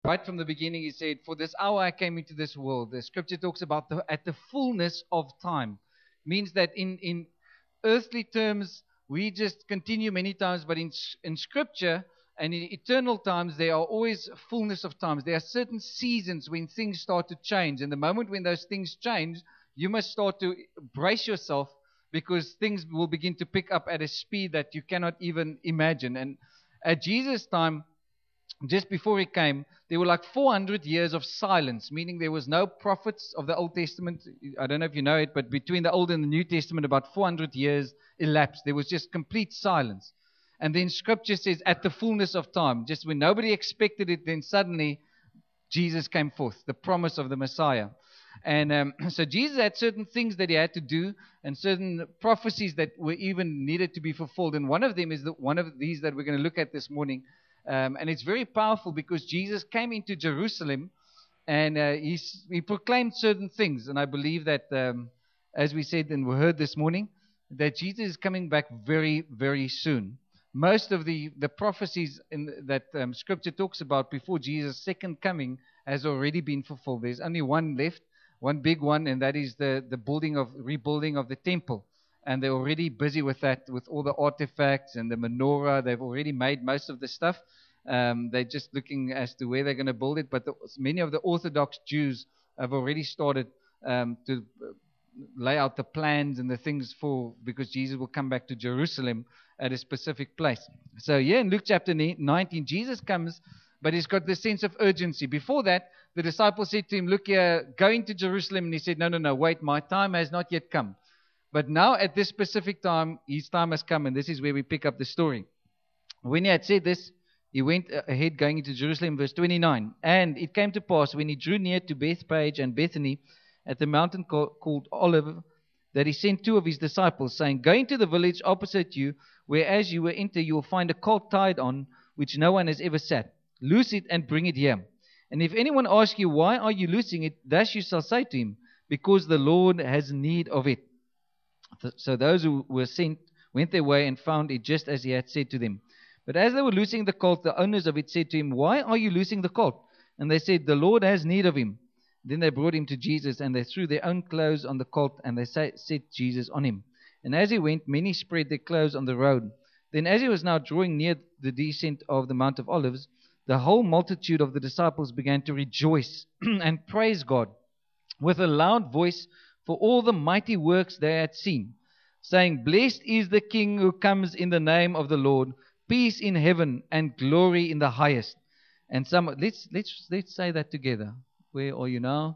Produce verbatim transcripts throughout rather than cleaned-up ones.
right from the beginning, he said, "For this hour I came into this world." The scripture talks about the, at the fullness of time. Means that in, in earthly terms, we just continue many times, but in, in scripture and in eternal times, there are always fullness of times. There are certain seasons when things start to change. And the moment when those things change, you must start to brace yourself, because things will begin to pick up at a speed that you cannot even imagine. And at Jesus' time, just before he came, there were like four hundred years of silence, meaning there was no prophets of the Old Testament. I don't know if you know it, but between the Old and the New Testament, about four hundred years elapsed. There was just complete silence. And then Scripture says, at the fullness of time, just when nobody expected it, then suddenly Jesus came forth, the promise of the Messiah. And um, so Jesus had certain things that he had to do, and certain prophecies that were even needed to be fulfilled. And one of them is the, one of these that we're going to look at this morning. Um, and it's very powerful, because Jesus came into Jerusalem, and uh, he, he proclaimed certain things. And I believe that, um, as we said and we heard this morning, that Jesus is coming back very, very soon. Most of the, the prophecies in, that um, Scripture talks about before Jesus' second coming has already been fulfilled. There's only one left, one big one, and that is the, the building of rebuilding of the temple. And they're already busy with that, with all the artifacts and the menorah. They've already made most of the stuff. Um, they're just looking as to where they're going to build it. But the, many of the Orthodox Jews have already started um, to lay out the plans and the things for, because Jesus will come back to Jerusalem at a specific place. So here in Luke chapter nineteen, Jesus comes, but he's got this sense of urgency. Before that, the disciples said to him, "Look here, going to Jerusalem." And he said, no, no, no, wait, my time has not yet come. But now at this specific time, his time has come, and this is where we pick up the story. When he had said this, he went ahead going into Jerusalem, verse twenty-nine. And it came to pass, when he drew near to Bethphage and Bethany, at the mountain called Olive, that he sent two of his disciples, saying, "Go into the village opposite you, where as you will enter, you will find a colt tied on, which no one has ever sat. Loose it and bring it here. And if anyone asks you, why are you loosing it? Thus you shall say to him, because the Lord has need of it." So those who were sent went their way and found it just as he had said to them. But as they were loosing the colt, the owners of it said to him, "Why are you loosing the colt?" And they said, "The Lord has need of him." Then they brought him to Jesus, and they threw their own clothes on the colt, and they set Jesus on him. And as he went, many spread their clothes on the road. Then as he was now drawing near the descent of the Mount of Olives, the whole multitude of the disciples began to rejoice and praise God with a loud voice for all the mighty works they had seen, saying, "Blessed is the King who comes in the name of the Lord, peace in heaven and glory in the highest." And some, let's let's let's say that together. Where are you now?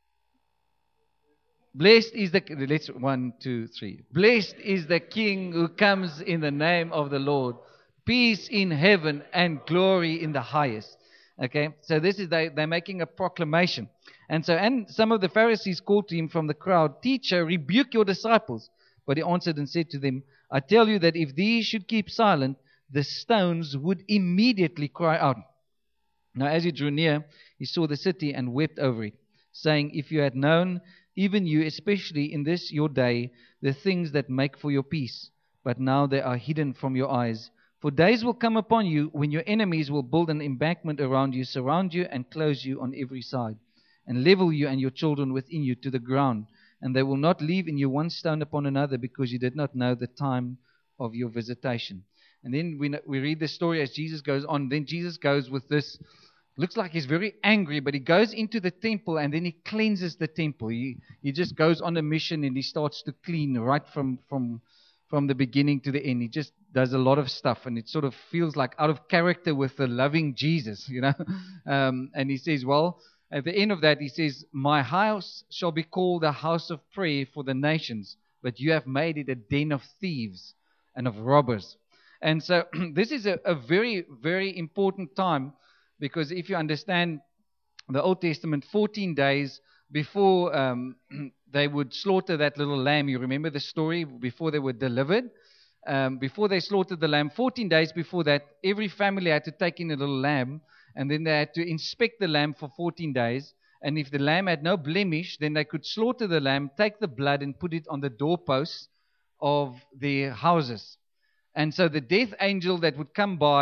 Blessed is the, let's, one, two, three. Blessed is the King who comes in the name of the Lord, peace in heaven and glory in the highest. Okay, so this is, they, they're making a proclamation. And so, and some of the Pharisees called to him from the crowd, "Teacher, rebuke your disciples." But he answered and said to them, "I tell you that if these should keep silent, the stones would immediately cry out." Now as he drew near, he saw the city and wept over it, saying, "If you had known, even you, especially in this your day, the things that make for your peace, but now they are hidden from your eyes. For days will come upon you when your enemies will build an embankment around you, surround you, and close you on every side, and level you and your children within you to the ground. And they will not leave in you one stone upon another, because you did not know the time of your visitation." And then we, we read the story as Jesus goes on. Then Jesus goes with this, looks like he's very angry, but he goes into the temple and then he cleanses the temple. He he just goes on a mission and he starts to clean right from, from, from the beginning to the end. He just does a lot of stuff, and it sort of feels like out of character with the loving Jesus, you know. Um, and he says, well, at the end of that, he says, "My house shall be called a house of prayer for the nations, but you have made it a den of thieves and of robbers." And so this is a, a very, very important time, because if you understand the Old Testament, fourteen days before um, they would slaughter that little lamb, you remember the story, before they were delivered, um, before they slaughtered the lamb, fourteen days before that, every family had to take in a little lamb, and then they had to inspect the lamb for fourteen days. And if the lamb had no blemish, then they could slaughter the lamb, take the blood and put it on the doorposts of their houses. And so the death angel that would come by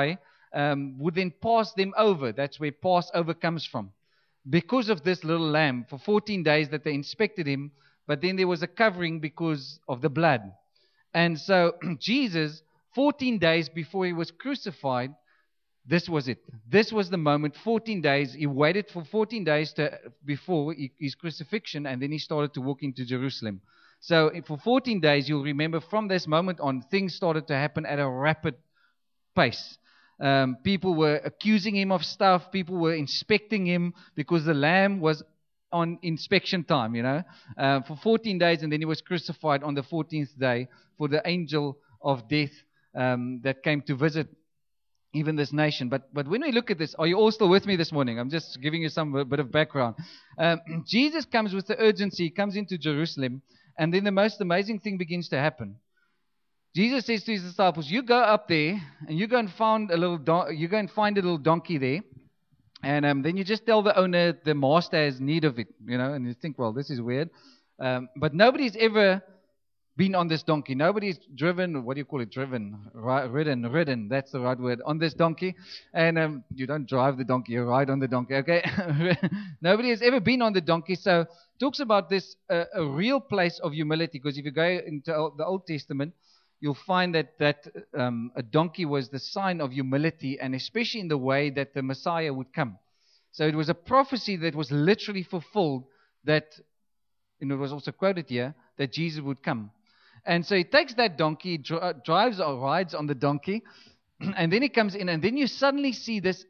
um, would then pass them over. That's where Passover comes from. Because of this little lamb, for fourteen days that they inspected him, but then there was a covering because of the blood. And so Jesus, fourteen days before he was crucified, this was it. This was the moment. fourteen days. He waited for fourteen days to, before his crucifixion, and then he started to walk into Jerusalem. So for fourteen days, you'll remember from this moment on, things started to happen at a rapid pace. Um, people were accusing him of stuff. People were inspecting him because the lamb was on inspection time, you know, uh, for fourteen days, and then he was crucified on the fourteenth day for the angel of death um, that came to visit even this nation. But but when we look at this, are you all still with me this morning? I'm just giving you some bit of background. Um, Jesus comes with the urgency. He comes into Jerusalem, and then the most amazing thing begins to happen. Jesus says to his disciples, "You go up there, and you go and find a little don- you go and find a little donkey there, and um, then you just tell the owner the master has need of it, you know." And you think, well, this is weird, um, but nobody's ever been on this donkey. Nobody's driven, what do you call it, driven, ri- ridden, ridden, that's the right word, on this donkey. And um, you don't drive the donkey, you ride on the donkey, okay? Nobody has ever been on the donkey. So it talks about this, uh, a real place of humility, because if you go into the Old Testament, you'll find that, that um, a donkey was the sign of humility, and especially in the way that the Messiah would come. So it was a prophecy that was literally fulfilled, that, and it was also quoted here, that Jesus would come. And so he takes that donkey, dri- drives or rides on the donkey, and then he comes in, and then you suddenly see this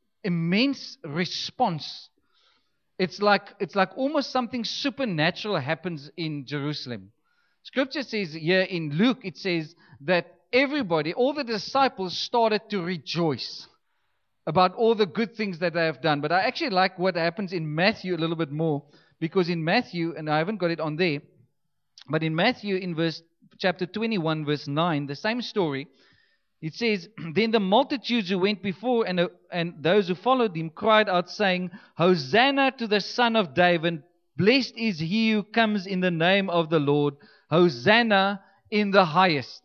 immense response. It's like it's like almost something supernatural happens in Jerusalem. Scripture says here in Luke, it says that everybody, all the disciples started to rejoice about all the good things that they have done. But I actually like what happens in Matthew a little bit more, because in Matthew, and I haven't got it on there, but in Matthew, in verse chapter twenty-one, verse nine, the same story, it says, "Then the multitudes who went before and, uh, and those who followed him cried out, saying, Hosanna to the Son of David, blessed is he who comes in the name of the Lord, Hosanna in the highest."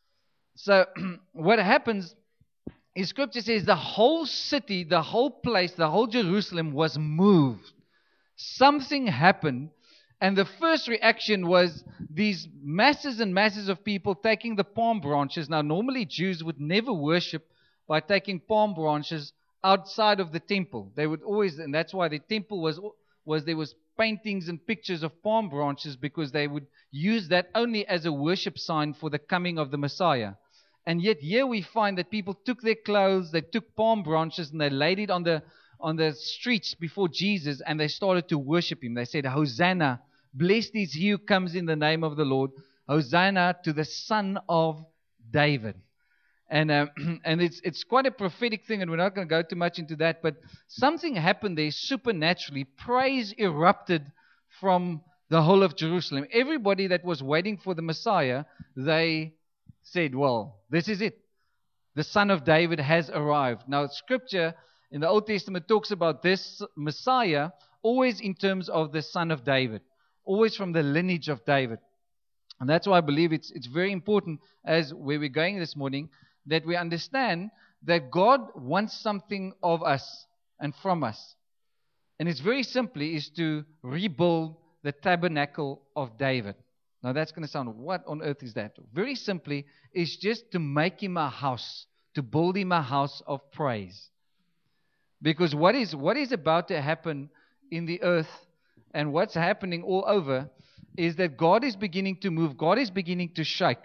So what happens is, Scripture says the whole city, the whole place, the whole Jerusalem was moved. Something happened. And the first reaction was these masses and masses of people taking the palm branches. Now, normally Jews would never worship by taking palm branches outside of the temple. They would always, and that's why the temple was, was there was paintings and pictures of palm branches, because they would use that only as a worship sign for the coming of the Messiah. And yet here we find that people took their clothes, they took palm branches, and they laid it on the on the streets before Jesus, and they started to worship him. They said, Hosanna, blessed is he who comes in the name of the Lord, Hosanna to the Son of David. And uh, and it's it's quite a prophetic thing, and we're not going to go too much into that, but something happened there supernaturally. Praise erupted from the whole of Jerusalem. Everybody that was waiting for the Messiah, they said, well, this is it. The Son of David has arrived. Now, Scripture in the Old Testament talks about this Messiah always in terms of the Son of David, always from the lineage of David. And that's why I believe it's it's very important, as where we're going this morning, that we understand that God wants something of us and from us. And it's very simply is to rebuild the tabernacle of David. Now that's going to sound, what on earth is that? Very simply is just to make him a house, to build him a house of praise. Because what is what is about to happen in the earth, and what's happening all over, is that God is beginning to move. God is beginning to shake.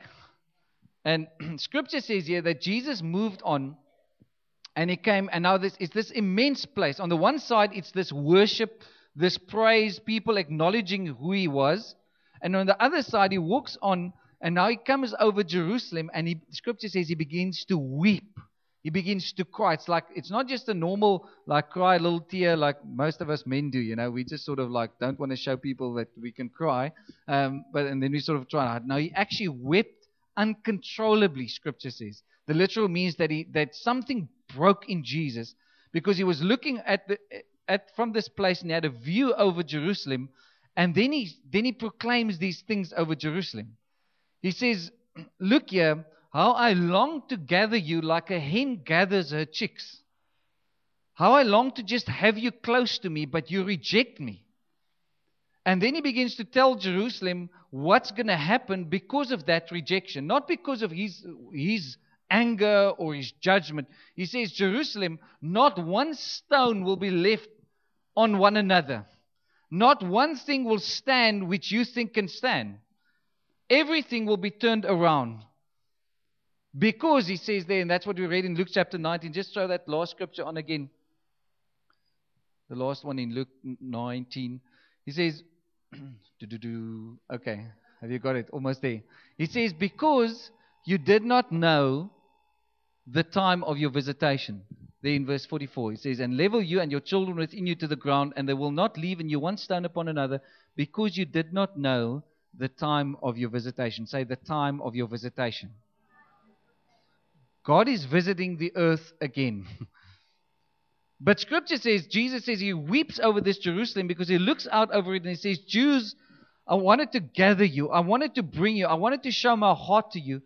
And Scripture says here that Jesus moved on, and he came, and now this is this immense place. On the one side, it's this worship, this praise, people acknowledging who he was. And on the other side, he walks on, and now he comes over Jerusalem, and he, Scripture says he begins to weep. He begins to cry. It's like, it's not just a normal, like, cry a little tear like most of us men do, you know. We just sort of like don't want to show people that we can cry. Um, but and then we sort of try. No, he actually wept uncontrollably, Scripture says. The literal means that he that something broke in Jesus, because he was looking at the at from this place, and he had a view over Jerusalem, and then he then he proclaims these things over Jerusalem. He says, look here, How I long to gather you like a hen gathers her chicks. How I long to just have you close to me, but you reject me. And then he begins to tell Jerusalem what's going to happen because of that rejection. Not because of his, his anger or his judgment. He says, Jerusalem, not one stone will be left on one another. Not one thing will stand which you think can stand. Everything will be turned around. Because, he says there, and that's what we read in Luke chapter nineteen. Just throw that last scripture on again. The last one in Luke nineteen. He says, okay, have you got it? Almost there. He says, because you did not know the time of your visitation. There in verse forty-four, he says, and level you and your children within you to the ground, and they will not leave in you one stone upon another, because you did not know the time of your visitation. Say, the time of your visitation. God is visiting the earth again. But Scripture says, Jesus says he weeps over this Jerusalem because he looks out over it and he says, Jews, I wanted to gather you. I wanted to bring you. I wanted to show my heart to you.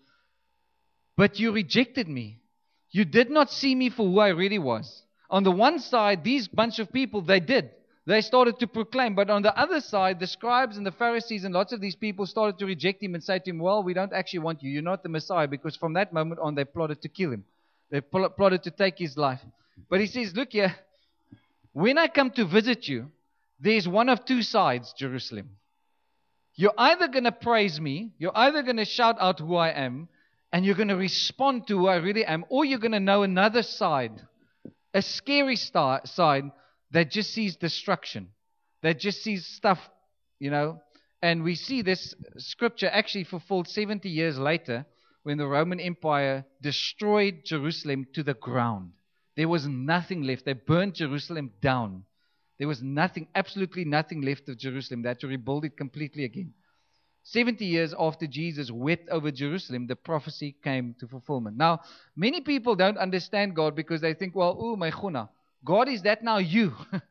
But you rejected me. You did not see me for who I really was. On the one side, these bunch of people, they did. They started to proclaim. But on the other side, the scribes and the Pharisees and lots of these people started to reject him and say to him, well, we don't actually want you. You're not the Messiah. Because from that moment on, they plotted to kill him. They pl- plotted to take his life. But he says, look here, when I come to visit you, there's one of two sides, Jerusalem. You're either going to praise me, you're either going to shout out who I am, and you're going to respond to who I really am, or you're going to know another side, a scary star, side that just sees destruction, that just sees stuff, you know. And we see this scripture actually fulfilled seventy years later when the Roman Empire destroyed Jerusalem to the ground. There was nothing left. They burned Jerusalem down. There was nothing, absolutely nothing left of Jerusalem. They had to rebuild it completely again. seventy years after Jesus wept over Jerusalem, the prophecy came to fulfillment. Now, many people don't understand God because they think, well, oh, my chuna, God, is that now you?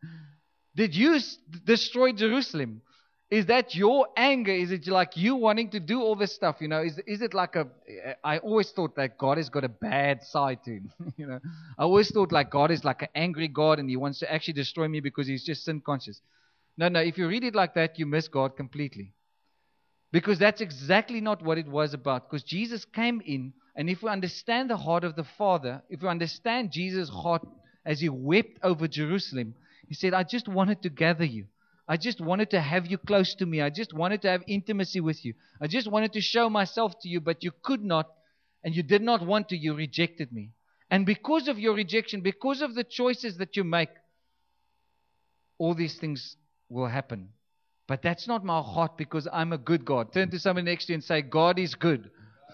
Did you s- destroy Jerusalem? Is that your anger? Is it like you wanting to do all this stuff? You know, is is it like a? I always thought that God has got a bad side to him. You know, I always thought like God is like an angry God and he wants to actually destroy me because he's just sin conscious. No, no. If you read it like that, you miss God completely. Because that's exactly not what it was about. Because Jesus came in, and if we understand the heart of the Father, if we understand Jesus' heart as he wept over Jerusalem, he said, I just wanted to gather you. I just wanted to have you close to me. I just wanted to have intimacy with you. I just wanted to show myself to you, but you could not, and you did not want to. You rejected me. And because of your rejection, because of the choices that you make, all these things will happen. But that's not my heart because I'm a good God. Turn to someone next to you and say, God is good.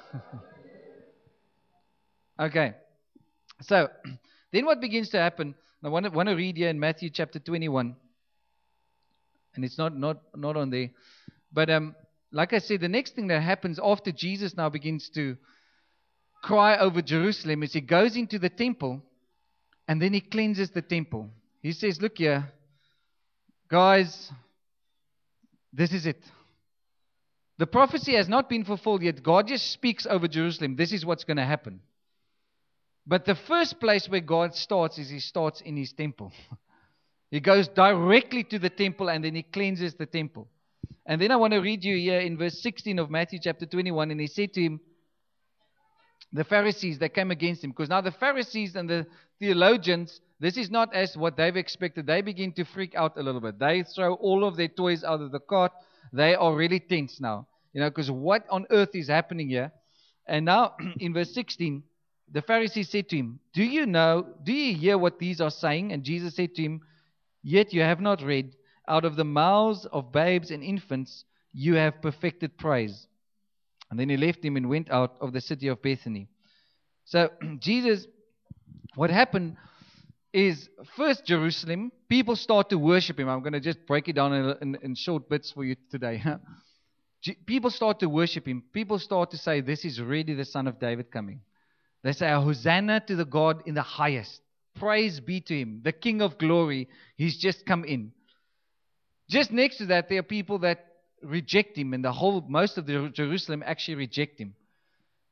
Okay. So, then what begins to happen? I want to, want to read here in Matthew chapter twenty-one. And it's not, not, not on there. But um, like I said, the next thing that happens after Jesus now begins to cry over Jerusalem is he goes into the temple and then he cleanses the temple. He says, look here, guys, this is it. The prophecy has not been fulfilled yet. God just speaks over Jerusalem. This is what's going to happen. But the first place where God starts is he starts in his temple. He goes directly to the temple and then he cleanses the temple. And then I want to read you here in verse sixteen of Matthew chapter twenty-one. And he said to him, the Pharisees that came against him, because now the Pharisees and the theologians, this is not as what they've expected. They begin to freak out a little bit. They throw all of their toys out of the cart. They are really tense now. You know, because what on earth is happening here? And now in verse sixteen, the Pharisees said to him, Do you know, do you hear what these are saying? And Jesus said to him, Yet you have not read, out of the mouths of babes and infants you have perfected praise. And then he left him and went out of the city of Bethany. So Jesus, what happened is, first Jerusalem, people start to worship him. I'm going to just break it down in, in, in short bits for you today. People start to worship him. People start to say, this is really the Son of David coming. They say, Hosanna to the God in the highest. Praise be to him, the King of glory. He's just come in. Just next to that, there are people that reject him, and the whole, most of the Jerusalem actually reject him.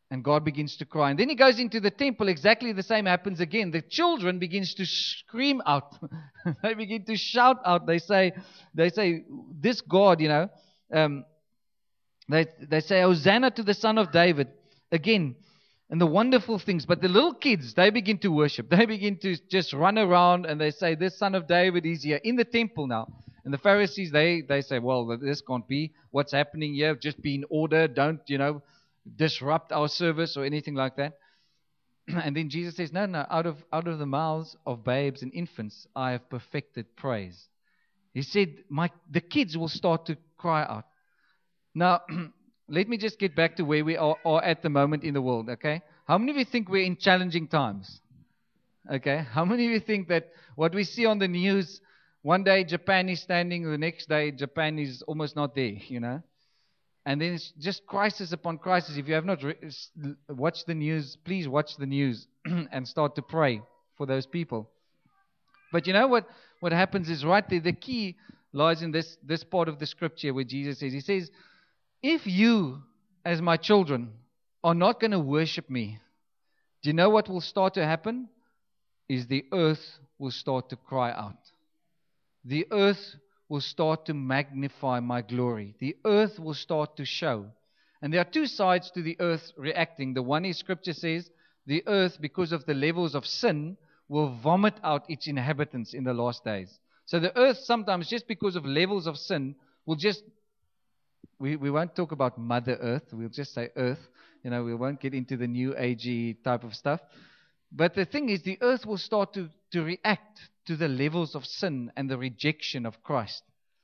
And God begins to cry. And then he goes into the temple. Exactly the same happens again. The children begins to scream out. They begin to shout out. They say, they say, this God, you know, um, they, they say, Hosanna to the Son of David. Again, and the wonderful things. But the little kids, they begin to worship. They begin to just run around and they say, this Son of David is here in the temple now. And the Pharisees, they, they say, well, this can't be. What's happening here? Just be in order. Don't, you know, disrupt our service or anything like that. And then Jesus says, no, no, out of, out of the mouths of babes and infants, I have perfected praise. He said, my, the kids will start to cry out. Now, let me just get back to where we are, are at the moment in the world, okay? How many of you think we're in challenging times? Okay? How many of you think that what we see on the news, one day Japan is standing, the next day Japan is almost not there, you know? And then it's just crisis upon crisis. If you have not re- watched the news, please watch the news and start to pray for those people. But you know what, what happens is right there, the key lies in this, this part of the scripture where Jesus says, he says, if you, as my children, are not going to worship me, do you know what will start to happen? Is the earth will start to cry out. The earth will start to magnify my glory. The earth will start to show. And there are two sides to the earth reacting. The one is, scripture says, the earth, because of the levels of sin, will vomit out its inhabitants in the last days. So the earth sometimes, just because of levels of sin, will just, we, we won't talk about Mother Earth, we'll just say earth. You know, we won't get into the new agey type of stuff. But the thing is, the earth will start to, to react to the levels of sin and the rejection of Christ.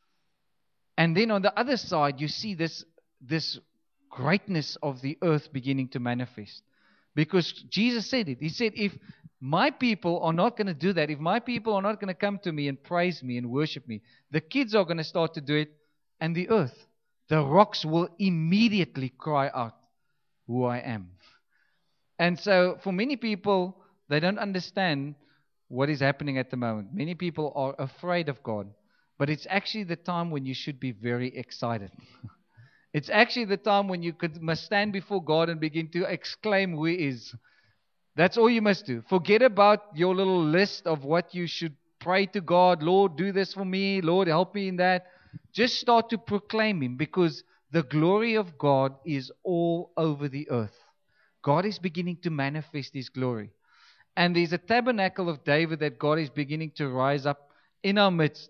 And then on the other side, you see this, this greatness of the earth beginning to manifest. Because Jesus said it. He said, if my people are not going to do that, if my people are not going to come to me and praise me and worship me, the kids are going to start to do it, and the earth, the rocks will immediately cry out who I am. And so for many people, they don't understand what is happening at the moment. Many people are afraid of God. But it's actually the time when you should be very excited. It's actually the time when you could, must stand before God and begin to exclaim who He is. That's all you must do. Forget about your little list of what you should pray to God. Lord, do this for me. Lord, help me in that. Just start to proclaim Him, because the glory of God is all over the earth. God is beginning to manifest His glory. And there's a tabernacle of David that God is beginning to rise up in our midst,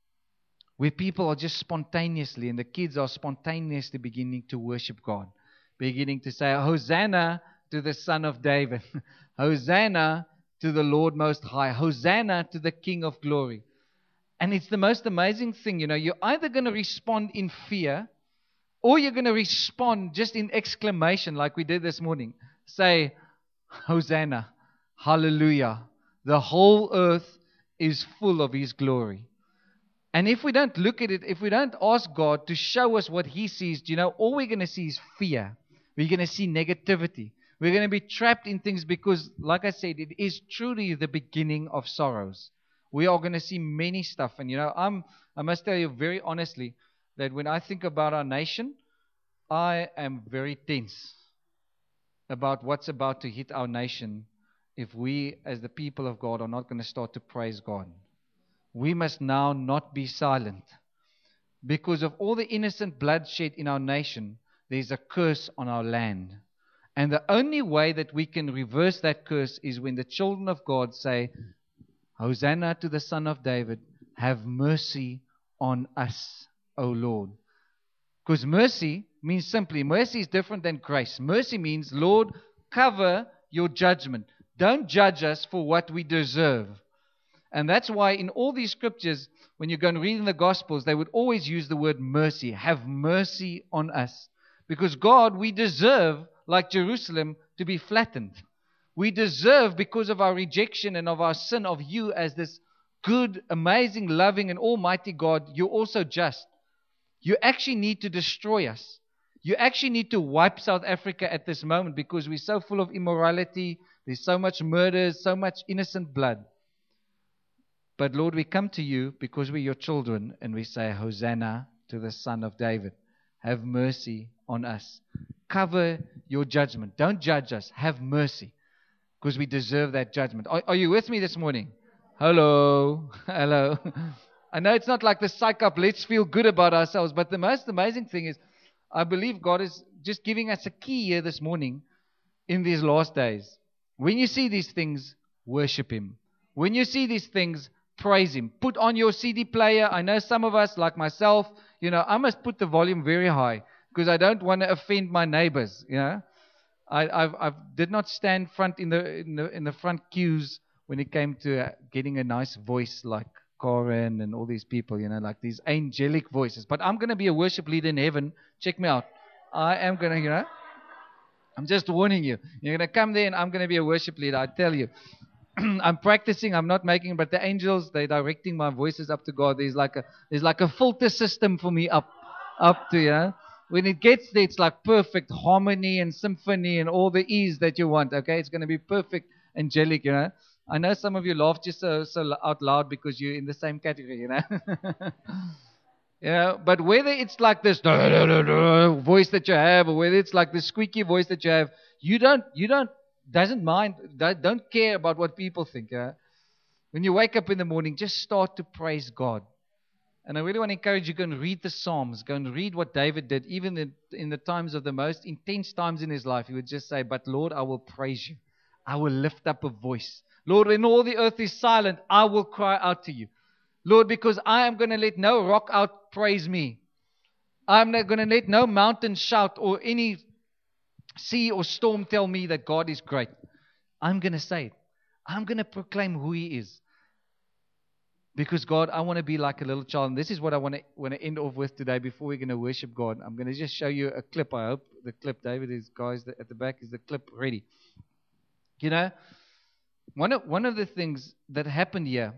where people are just spontaneously, and the kids are spontaneously beginning to worship God. Beginning to say, Hosanna to the Son of David. Hosanna to the Lord Most High. Hosanna to the King of Glory. And it's the most amazing thing, you know, you're either going to respond in fear, or you're going to respond just in exclamation like we did this morning. Say, Hosanna, hallelujah. The whole earth is full of His glory. And if we don't look at it, if we don't ask God to show us what He sees, you know, all we're going to see is fear. We're going to see negativity. We're going to be trapped in things because, like I said, it is truly the beginning of sorrows. We are going to see many stuff. And, you know, I'm, I must tell you very honestly that when I think about our nation, I am very tense about what's about to hit our nation if we, as the people of God, are not going to start to praise God. We must now not be silent. Because of all the innocent bloodshed in our nation, there's a curse on our land. And the only way that we can reverse that curse is when the children of God say, Hosanna to the Son of David, have mercy on us, O Lord. Because mercy means simply, mercy is different than grace. Mercy means, Lord, cover your judgment. Don't judge us for what we deserve. And that's why in all these scriptures, when you go and read in the Gospels, they would always use the word mercy. Have mercy on us. Because God, we deserve, like Jerusalem, to be flattened. We deserve, because of our rejection and of our sin of You as this good, amazing, loving, and almighty God, You're also just. You actually need to destroy us. You actually need to wipe South Africa at this moment because we're so full of immorality. There's so much murder, so much innocent blood. But Lord, we come to You because we're Your children and we say, Hosanna to the Son of David. Have mercy on us. cover your judgment. Don't judge us. Have mercy, because we deserve that judgment. Are, are you with me this morning? Hello. Hello. I know it's not like the psych up, let's feel good about ourselves, but the most amazing thing is, I believe God is just giving us a key here this morning in these last days. When you see these things, worship Him. When you see these things, praise Him. Put on your C D player. I know some of us, like myself, you know, I must put the volume very high because I don't want to offend my neighbors. You know, I I've, I've did not stand front in the in the in the front queues when it came to uh, getting a nice voice like Corin and all these people. You know, like these angelic voices. But I'm going to be a worship leader in heaven. Check me out. I am going to, you know. I'm just warning you. You're going to come there and I'm going to be a worship leader. I tell you. I'm practicing. I'm not making, but the angels, they're directing my voices up to God. There's like a, there's like a filter system for me up, up to, you know. When it gets there, it's like perfect harmony and symphony and all the ease that you want. Okay. It's going to be perfect angelic, you know. I know some of you laugh just so, so out loud because you're in the same category, you know. You know, but whether it's like this voice that you have, or whether it's like the squeaky voice that you have, you don't, you don't, doesn't mind, don't care about what people think. Yeah? When you wake up in the morning, just start to praise God. And I really want to encourage you, go and read the Psalms, go and read what David did, even in, in the times of the most intense times in his life. He would just say, but Lord, I will praise you. I will lift up a voice. Lord, when all the earth is silent, I will cry out to you. Lord, because I am going to let no rock out praise me. I'm not going to let no mountain shout or any sea or storm tell me that God is great. I'm going to say it. I'm going to proclaim who He is. Because God, I want to be like a little child. And this is what I want to, want to end off with today before we're going to worship God. I'm going to just show you a clip. I hope the clip, David, is guys at the back, is the clip ready. You know, one of, one of the things that happened here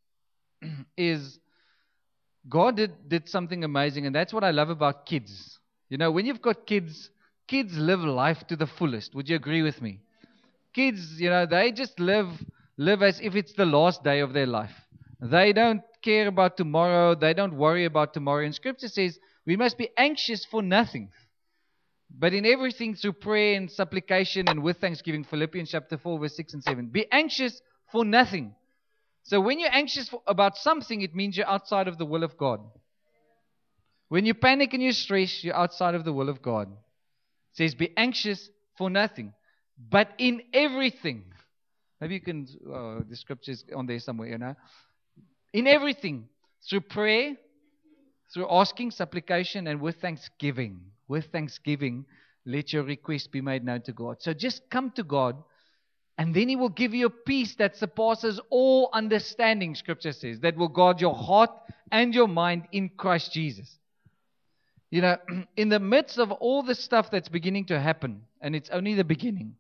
is God did, did something amazing, and that's what I love about kids. You know, when you've got kids, kids live life to the fullest. Would you agree with me? Kids, you know, they just live live as if it's the last day of their life. They don't care about tomorrow. They don't worry about tomorrow. And Scripture says we must be anxious for nothing, but in everything through prayer and supplication and with thanksgiving. Philippians chapter four, verse six and seven. Be anxious for nothing. So when you're anxious for, about something, it means you're outside of the will of God. When you panic and you stress, you're outside of the will of God. It says, be anxious for nothing, but in everything. Maybe you can, uh, the scripture's on there somewhere, you know. In everything, through prayer, through asking, supplication, and with thanksgiving. With thanksgiving, let your request be made known to God. So just come to God. And then He will give you a peace that surpasses all understanding, Scripture says, that will guard your heart and your mind in Christ Jesus. You know, in the midst of all the stuff that's beginning to happen, and it's only the beginning,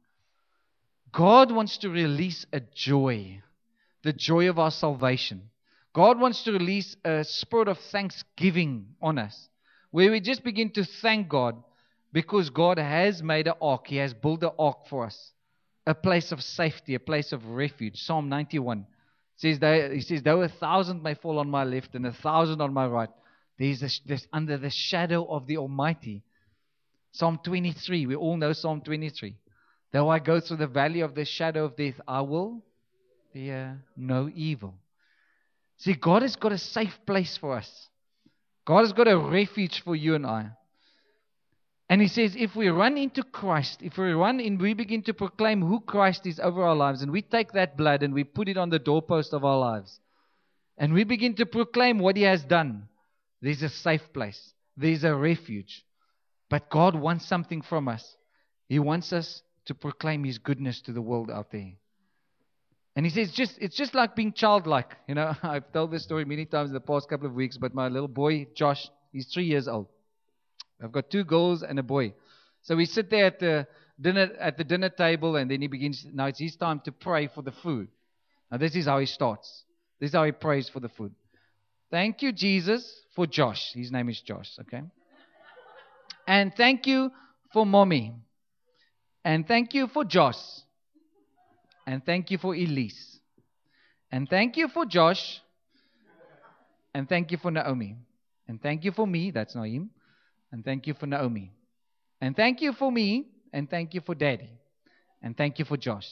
God wants to release a joy, the joy of our salvation. God wants to release a spirit of thanksgiving on us, where we just begin to thank God because God has made an ark. He has built an ark for us. A place of safety, a place of refuge. Psalm ninety-one says, they, he says, though a thousand may fall on my left and a thousand on my right, there's, a, there's under the shadow of the Almighty. Psalm twenty-three, we all know Psalm twenty-three. Though I go through the valley of the shadow of death, I will fear no evil. See, God has got a safe place for us. God has got a refuge for you and I. And He says, if we run into Christ, if we run in, we begin to proclaim who Christ is over our lives, and we take that blood and we put it on the doorpost of our lives, and we begin to proclaim what He has done, there's a safe place. There's a refuge. But God wants something from us. He wants us to proclaim His goodness to the world out there. And He says, just it's just like being childlike. You know, I've told this story many times in the past couple of weeks, but my little boy, Josh, he's three years old. I've got two girls and a boy. So we sit there at the dinner at the dinner table, and then he begins, now it's his time to pray for the food. Now this is how he starts. This is how he prays for the food. Thank you, Jesus, for Josh. His name is Josh, okay? And thank you for Mommy. And thank you for Josh. And thank you for Elise. And thank you for Josh. And thank you for Naomi. And thank you for me, that's not him. And thank you for Naomi. And thank you for me. And thank you for Daddy. And thank you for Josh.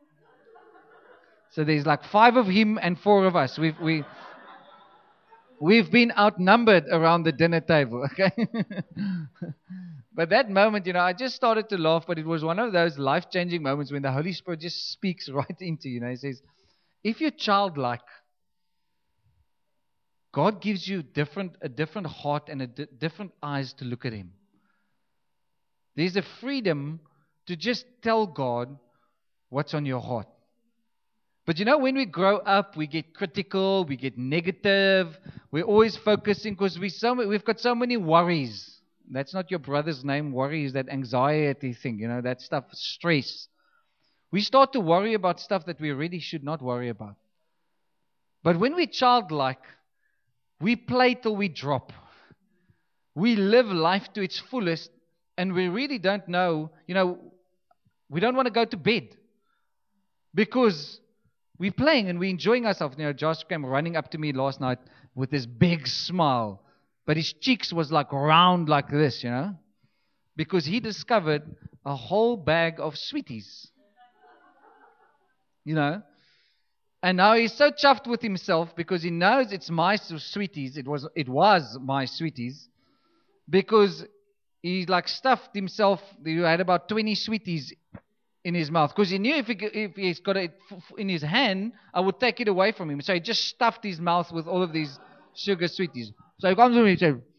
So there's like five of him and four of us. We've, we, we've been outnumbered around the dinner table, okay? But that moment, you know, I just started to laugh, but it was one of those life-changing moments when the Holy Spirit just speaks right into you. You know, He says, if you're childlike, God gives you different, a different heart and a di- different eyes to look at Him. There's a freedom to just tell God what's on your heart. But you know, when we grow up, we get critical, we get negative, we're always focusing because we so, we've got so many worries. That's not your brother's name, worry is that anxiety thing, you know, that stuff, stress. We start to worry about stuff that we really should not worry about. But when we're childlike, we play till we drop. We live life to its fullest, and we really don't know, you know, we don't want to go to bed because we're playing and we're enjoying ourselves. You know, Josh came running up to me last night with this big smile, but his cheeks was like round like this, you know, because he discovered a whole bag of sweeties, you know. And now he's so chuffed with himself because he knows it's my sweeties. It was, it was my sweeties, because he like stuffed himself. He had about twenty sweeties in his mouth because he knew if, he, if he's got it in his hand, I would take it away from him. So he just stuffed his mouth with all of these sugar sweeties. So he comes to me and says,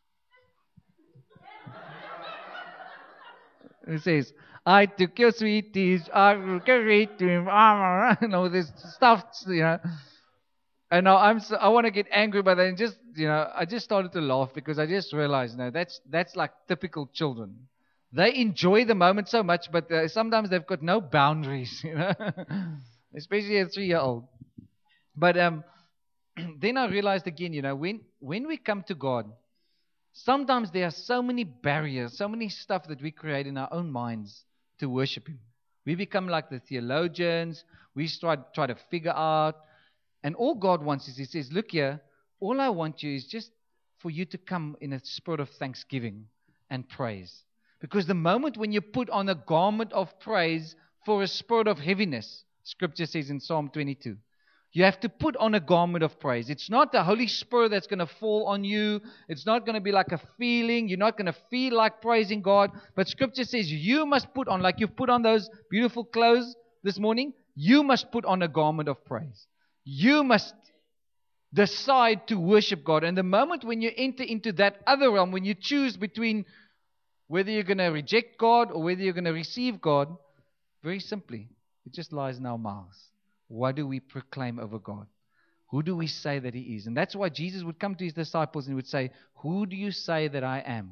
he says, I took your sweeties, I will carry to him, and all this stuff, you know. And now I'm so, I want to get angry, but then just, you know, I just started to laugh because I just realized, no, that's that's like typical children. They enjoy the moment so much, but uh, sometimes they've got no boundaries, you know, especially a three-year-old. But um, then I realized again, you know, when when we come to God, sometimes there are so many barriers, so many stuff that we create in our own minds to worship Him. We become like the theologians. We start try to figure out. And all God wants is, He says, look here, all I want you is just for you to come in a spirit of thanksgiving and praise. Because the moment when you put on a garment of praise for a spirit of heaviness, Scripture says in Psalm twenty-two, you have to put on a garment of praise. It's not the Holy Spirit that's going to fall on you. It's not going to be like a feeling. You're not going to feel like praising God. But Scripture says you must put on, like you've put on those beautiful clothes this morning, you must put on a garment of praise. You must decide to worship God. And the moment when you enter into that other realm, when you choose between whether you're going to reject God or whether you're going to receive God, very simply, it just lies in our mouths. What do we proclaim over God? Who do we say that He is? And that's why Jesus would come to His disciples and would say, who do you say that I am?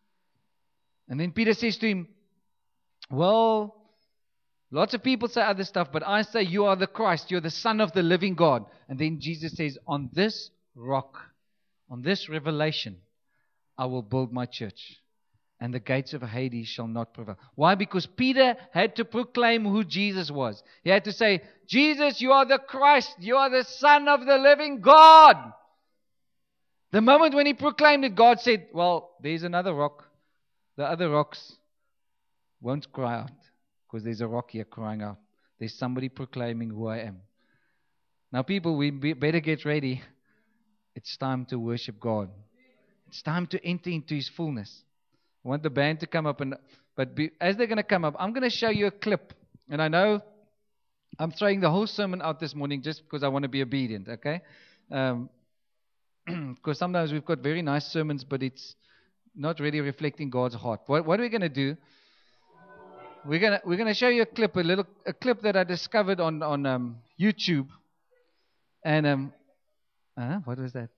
And then Peter says to him, well, lots of people say other stuff, but I say you are the Christ, you're the Son of the living God. And then Jesus says, on this rock, on this revelation, I will build my church, and the gates of Hades shall not prevail. Why? Because Peter had to proclaim who Jesus was. He had to say, Jesus, you are the Christ, you are the Son of the living God. The moment when he proclaimed it, God said, well, there's another rock. The other rocks won't cry out, because there's a rock here crying out. There's somebody proclaiming who I am. Now, people, we be better get ready. It's time to worship God. It's time to enter into His fullness. I want the band to come up, and but be, as they're going to come up, I'm going to show you a clip. And I know I'm throwing the whole sermon out this morning just because I want to be obedient, okay? Um, because sometimes we've got very nice sermons, but it's not really reflecting God's heart. What, what are we going to do? We're gonna we're gonna show you a clip, a little a clip that I discovered on on um, YouTube. And um, uh, what was that?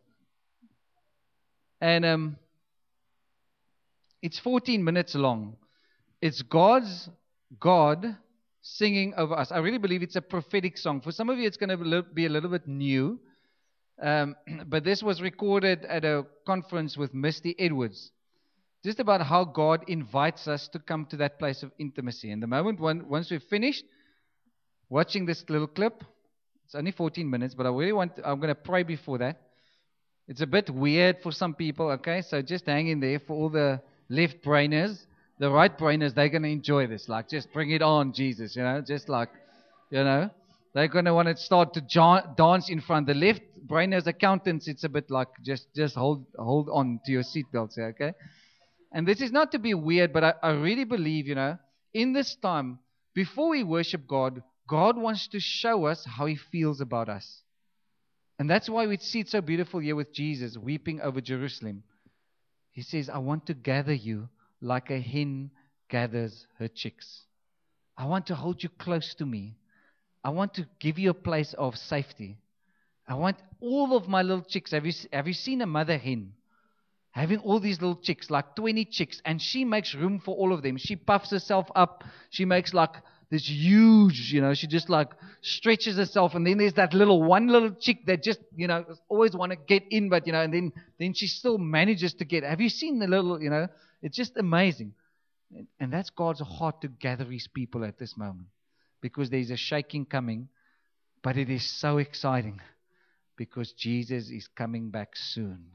And um. It's fourteen minutes long. It's God's God singing over us. I really believe it's a prophetic song. For some of you, it's going to be a little bit new. Um, but this was recorded at a conference with Misty Edwards. Just about how God invites us to come to that place of intimacy. And the moment when, once we've finished watching this little clip, it's only fourteen minutes, but I really want, to, I'm going to pray before that. It's a bit weird for some people, okay? So just hang in there for all the left brainers. the right brainers, they're going to enjoy this. Like, just bring it on, Jesus, you know, just like, you know, they're going to want to start to ja- dance in front. The left brainers, accountants, it's a bit like, just just hold hold on to your seatbelts, okay? And this is not to be weird, but I, I really believe, you know, in this time, before we worship God, God wants to show us how He feels about us. And that's why we see it so beautiful here with Jesus weeping over Jerusalem. He says, I want to gather you like a hen gathers her chicks. I want to hold you close to me. I want to give you a place of safety. I want all of my little chicks. Have you, have you seen a mother hen? Having all these little chicks, like twenty chicks, and she makes room for all of them. She puffs herself up. She makes like this huge, you know, she just like stretches herself. And then there's that little one little chick that just, you know, always want to get in, but, you know, and then, then she still manages to get. Have you seen the little, you know, it's just amazing. And, and that's God's heart to gather His people at this moment. Because there's a shaking coming, but it is so exciting because Jesus is coming back soon.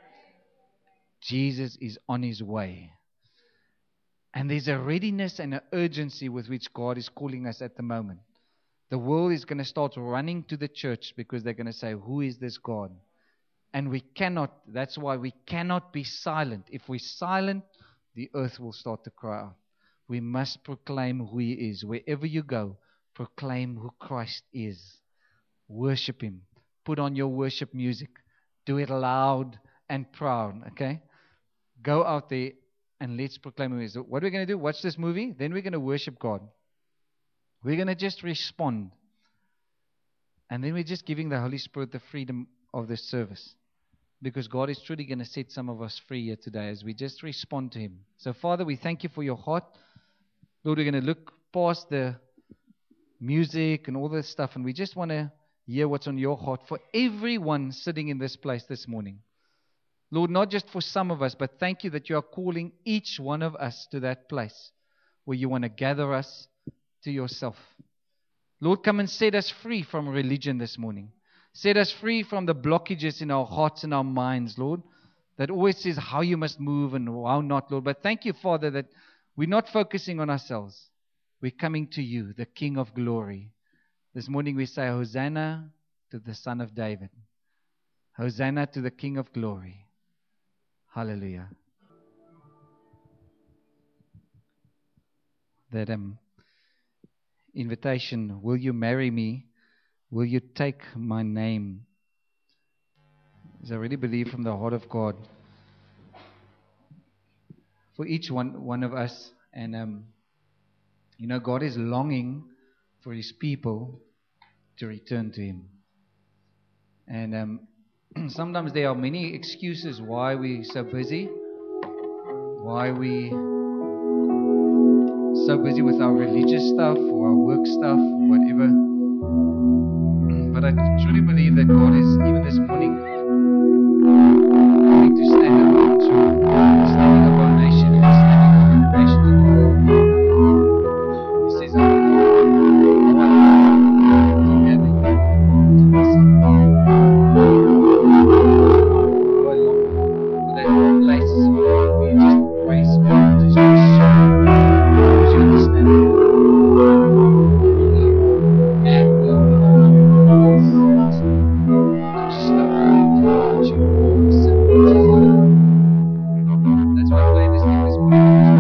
Jesus is on His way. And there's a readiness and an urgency with which God is calling us at the moment. The world is going to start running to the church because they're going to say, who is this God? And we cannot, that's why we cannot be silent. If we're silent, the earth will start to cry out. We must proclaim who He is. Wherever you go, proclaim who Christ is. Worship Him. Put on your worship music. Do it loud and proud, okay? Go out there and let's proclaim Him. So what are we going to do? Watch this movie. Then we're going to worship God. We're going to just respond. And then we're just giving the Holy Spirit the freedom of this service. Because God is truly going to set some of us free here today as we just respond to Him. So Father, we thank You for Your heart. Lord, we're going to look past the music and all this stuff. And we just want to hear what's on Your heart for everyone sitting in this place this morning. Lord, not just for some of us, but thank You that You are calling each one of us to that place where You want to gather us to Yourself. Lord, come and set us free from religion this morning. Set us free from the blockages in our hearts and our minds, Lord, that always says how You must move and how not, Lord. But thank You, Father, that we're not focusing on ourselves. We're coming to You, the King of glory. This morning we say, Hosanna to the Son of David. Hosanna to the King of glory. Hallelujah. That um, invitation, will you marry me? Will you take my name? As I really believe from the heart of God for each one, one of us. And, um, you know, God is longing for His people to return to Him. And um, sometimes there are many excuses why we're so busy, why we so busy with our religious stuff or our work stuff, whatever. But I truly believe that God is, even this morning, going to stand up for the truth, standing up our nation, standing up for the nation of the world. He says, I want together to listen. For that place where we just praise God, just worship. Because you understand that's why I play this thing this morning.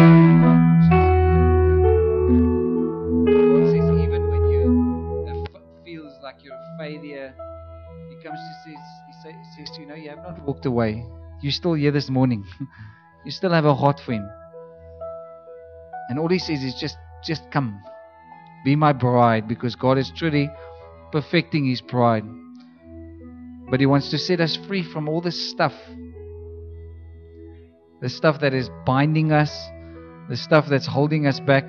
God says even when you feels like you're a failure, He comes to says He say, says to you, no, you have not walked away. You're still here this morning. You still have a heart for Him. And all He says is just, just come. Be my bride, because God is truly perfecting His bride. But He wants to set us free from all this stuff. The stuff that is binding us. The stuff that's holding us back.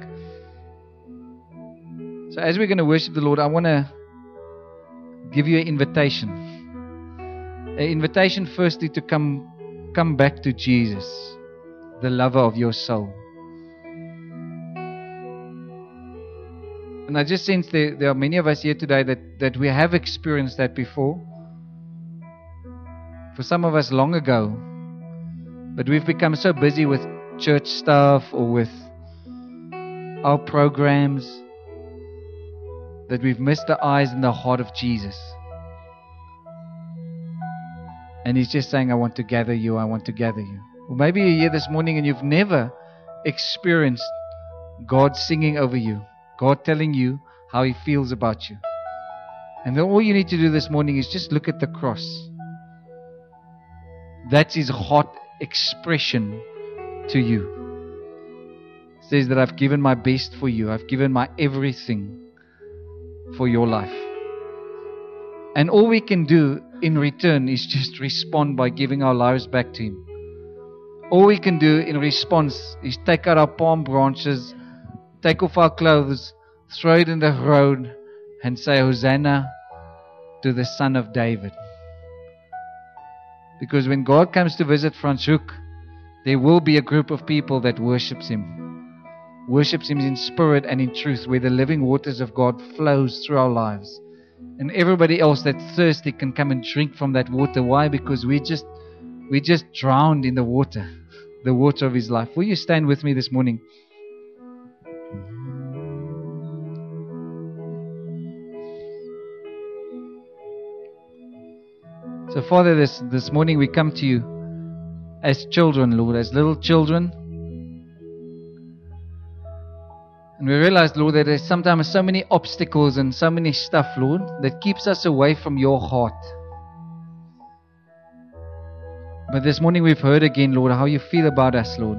So as we're going to worship the Lord, I want to give you an invitation. An invitation firstly to come, come back to Jesus, the lover of your soul. And I just sense there, there are many of us here today that, that we have experienced that before. For some of us long ago. But we've become so busy with church stuff or with our programs, that we've missed the eyes and the heart of Jesus. And He's just saying, I want to gather you, I want to gather you. Or maybe you're here this morning and you've never experienced God singing over you, God telling you how He feels about you. And then all you need to do this morning is just look at the cross. That's His heart expression to you. It says that I've given my best for you. I've given my everything for your life. And all we can do in return is just respond by giving our lives back to Him. All we can do in response is take out our palm branches, take off our clothes, throw it in the road, and say, Hosanna to the Son of David. Because when God comes to visit Franschhoek, there will be a group of people that worships Him. Worships Him in spirit and in truth, where the living waters of God flows through our lives. And everybody else that's thirsty can come and drink from that water. Why? Because we just we just drowned in the water, the water of His life. Will you stand with me this morning? So Father, this, this morning we come to You as children, Lord, as little children. And we realize, Lord, that there's sometimes so many obstacles and so many stuff, Lord, that keeps us away from Your heart. But this morning we've heard again, Lord, how You feel about us, Lord.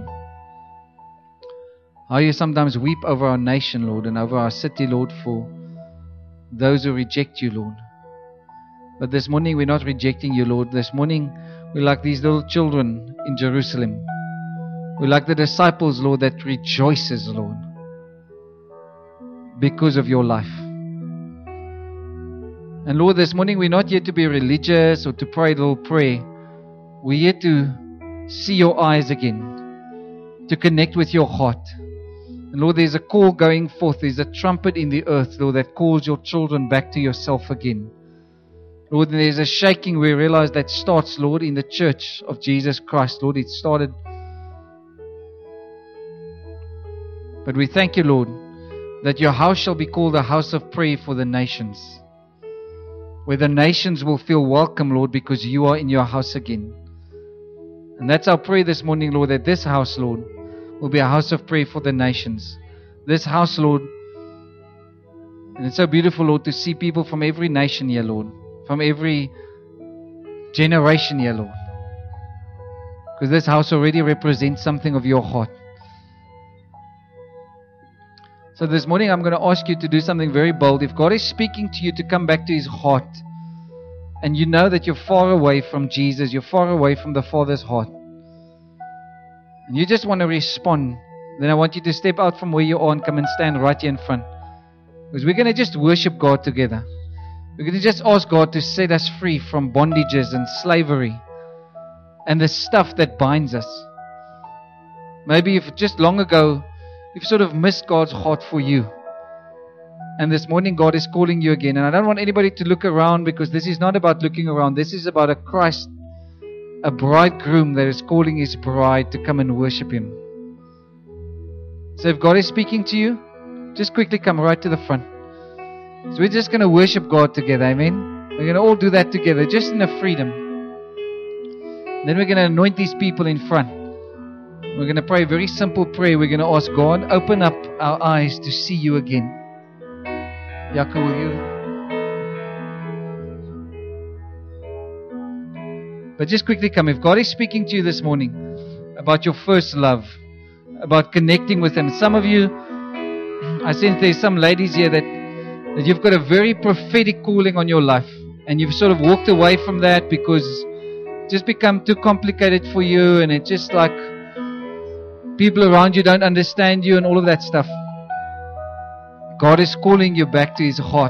How You sometimes weep over our nation, Lord, and over our city, Lord, for those who reject You, Lord. But this morning we're not rejecting You, Lord. This morning we're like these little children in Jerusalem. We're like the disciples, Lord, that rejoices, Lord, because of Your life. And Lord, this morning we're not here to be religious or to pray a little prayer. We're here to see Your eyes again, to connect with Your heart. And Lord, there's a call going forth. There's a trumpet in the earth, Lord, that calls Your children back to Yourself again. Lord, there's a shaking we realize that starts, Lord, in the church of Jesus Christ. Lord, it started. But we thank You, Lord, that Your house shall be called a house of prayer for the nations, where the nations will feel welcome, Lord, because You are in Your house again. And that's our prayer this morning, Lord, that this house, Lord, will be a house of prayer for the nations. This house, Lord, and it's so beautiful, Lord, to see people from every nation here, Lord, from every generation here, Lord, because this house already represents something of Your heart. So this morning I'm going to ask you to do something very bold. If God is speaking to you to come back to His heart, and you know that you're far away from Jesus, you're far away from the Father's heart, and you just want to respond, then I want you to step out from where you are and come and stand right here in front. Because we're going to just worship God together. We're going to just ask God to set us free from bondages and slavery and the stuff that binds us. Maybe if just long ago you've sort of missed God's heart for you, and this morning God is calling you again. And I don't want anybody to look around, because this is not about looking around. This is about a Christ, a bridegroom that is calling His bride to come and worship Him. So if God is speaking to you, just quickly come right to the front. So we're just going to worship God together, amen? We're going to all do that together, just in the freedom. Then we're going to anoint these people in front. We're going to pray a very simple prayer. We're going to ask God, open up our eyes to see You again. Jaco, will you? But just quickly come. If God is speaking to you this morning about your first love, about connecting with Him. Some of you, I sense there's some ladies here that that you've got a very prophetic calling on your life, and you've sort of walked away from that because it's just become too complicated for you, and it's just like people around you don't understand you and all of that stuff. God is calling you back to His heart,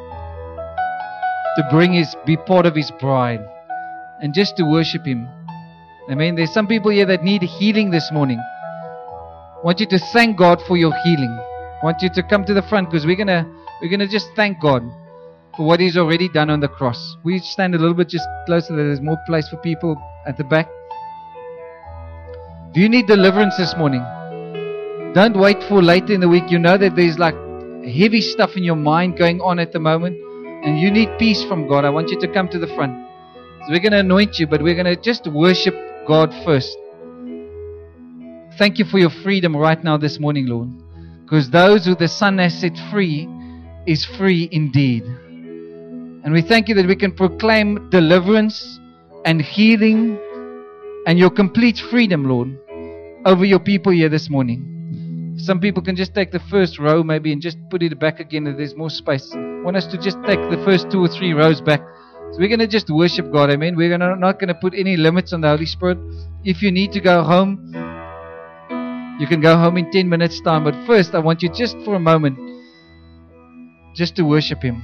to bring His, be part of His bride, and just to worship Him. I mean, there's some people here that need healing this morning. I want you to thank God for your healing. I want you to come to the front, because we're gonna We're going to just thank God for what He's already done on the cross. We stand a little bit just closer, that there's more place for people at the back. If Do you need deliverance this morning? Don't wait for later in the week. You know that there's like heavy stuff in your mind going on at the moment, and you need peace from God. I want you to come to the front. So we're going to anoint you, but we're going to just worship God first. Thank you for your freedom right now this morning, Lord. Because those who the Son has set free is free indeed. And we thank you that we can proclaim deliverance and healing and your complete freedom, Lord, over your people here this morning. Some people can just take the first row maybe and just put it back again if there's more space. I want us to just take the first two or three rows back. So we're going to just worship God, amen. We're gonna, not going to put any limits on the Holy Spirit. If you need to go home, you can go home in ten minutes time. But first I want you just for a moment just to worship Him.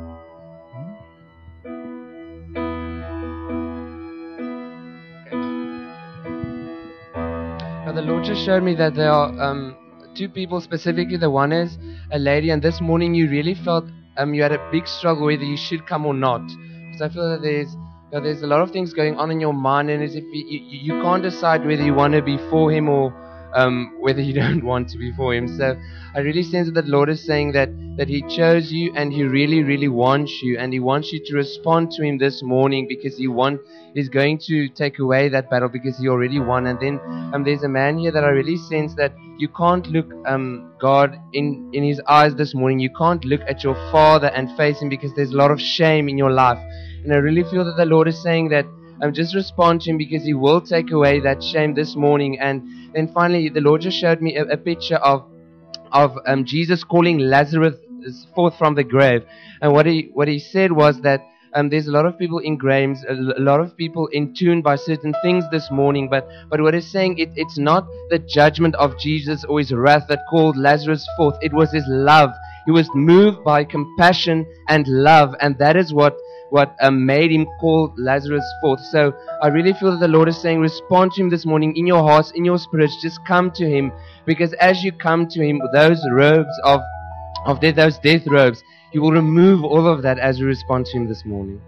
Now the Lord just showed me that there are um, two people specifically. The one is a lady, and this morning you really felt um, you had a big struggle whether you should come or not. Because I feel that there's you know, there's a lot of things going on in your mind, and as if you, you, you can't decide whether you want to be for Him or um, whether you don't want to be for Him. So I really sense that the Lord is saying that that He chose you, and He really, really wants you, and He wants you to respond to Him this morning, because He want He's going to take away that battle because He already won. And then um, there's a man here that I really sense that you can't look um, God in, in His eyes this morning. You can't look at your Father and face Him because there's a lot of shame in your life. And I really feel that the Lord is saying that um, just respond to Him, because He will take away that shame this morning. And then finally, the Lord just showed me a, a picture of of um, Jesus calling Lazarus forth from the grave. And what he what he said was that um, there's a lot of people in graves, a, a lot of people in tune by certain things this morning. But but what he's saying, it, it's not the judgment of Jesus or His wrath that called Lazarus forth. It was His love. He was moved by compassion and love, and that is what what um, made Him call Lazarus forth. So I really feel that the Lord is saying, respond to Him this morning in your hearts, in your spirits. Just come to Him, because as you come to Him, those robes of of death, those death robes, He will remove all of that as you respond to Him this morning.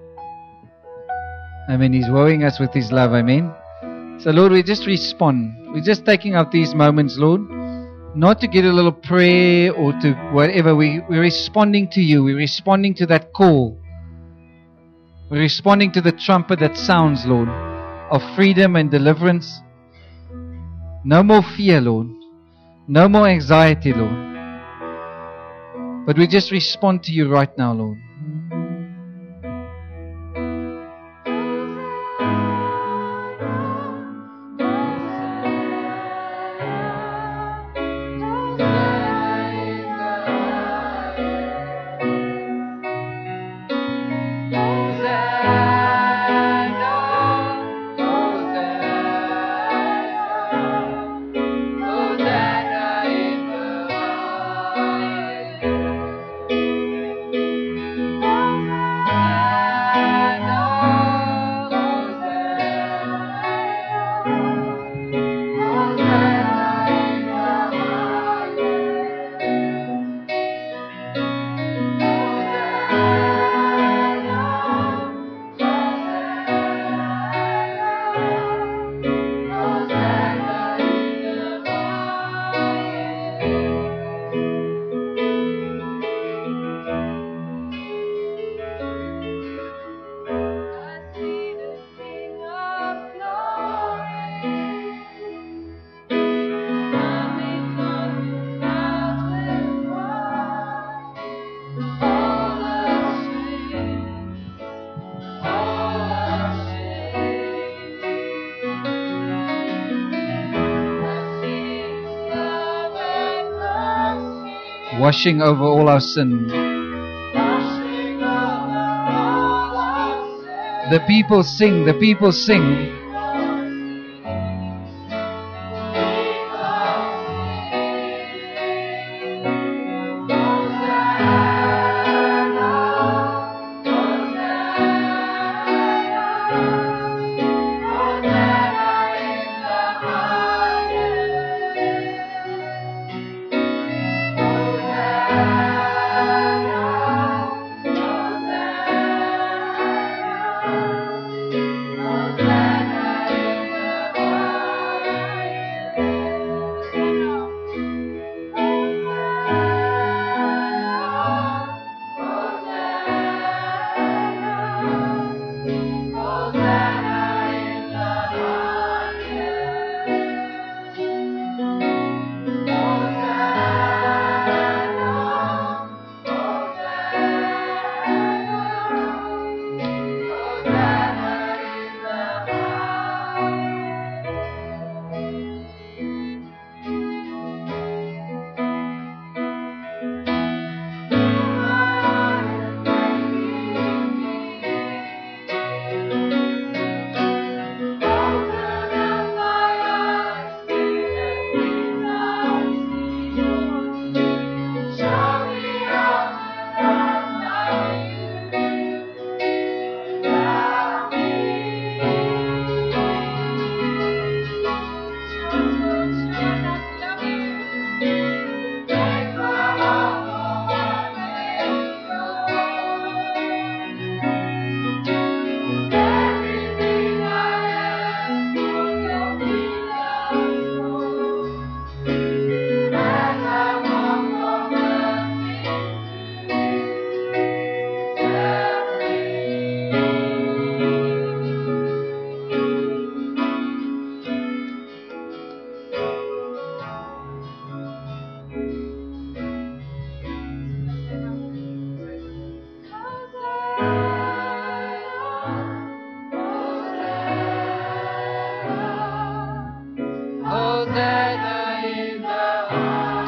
Amen. He's wowing us with His love. Amen. So Lord, we just respond. We're just taking out these moments, Lord, not to get a little prayer or to whatever. We, we're responding to You. We're responding to that call. We're responding to the trumpet that sounds, Lord, of freedom and deliverance. No more fear, Lord. No more anxiety, Lord. But we just respond to You right now, Lord. Washing over all our sin. The people sing, the people sing.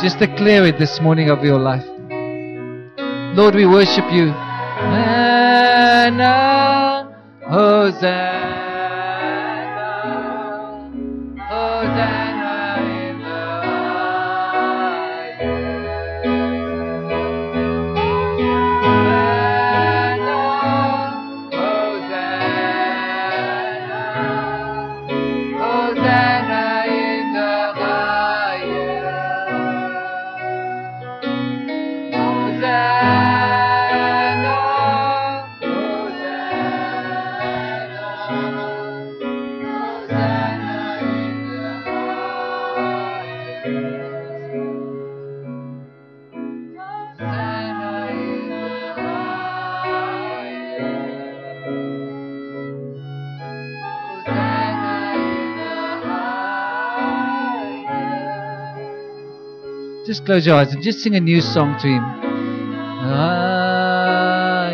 Just declare it this morning of your life. Lord, we worship you. Hosanna, Hosanna, Hosanna in the highest. Hosanna, Hosanna in the highest. Hosanna, just close your eyes and just sing a new song to Him. Ah,